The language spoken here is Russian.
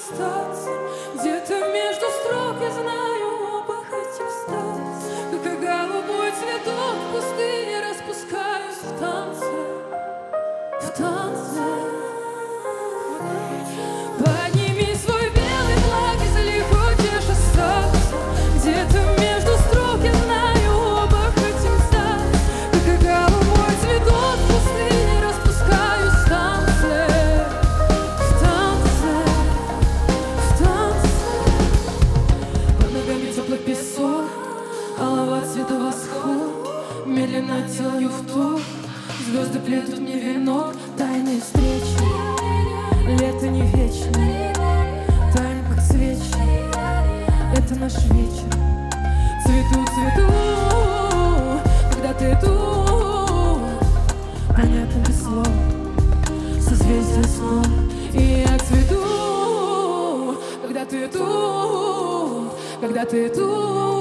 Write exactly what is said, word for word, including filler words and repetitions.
остаться. Где-то между строк я знаю, оба хотим стать. Как и голубой цветок в пустыне распускаюсь в танце, в танце. Подними свой белый флаг, если хочешь остаться. Где-то между строк я знаю, оба хотим стать. Как и голубой цветок в пустыне распускаюсь в танце, в танце, в танце. Под ногами теплый песок, алого цвета восход. Медленно делаю вдох, звезды плетут мне венок. Тайные встречи, лето не вечное, таем как свечи. Это наш вечер. Цвету, цвету, когда ты тут. Понятно без слов, созвездие снов. И я цвету, когда ты тут, когда ты тут.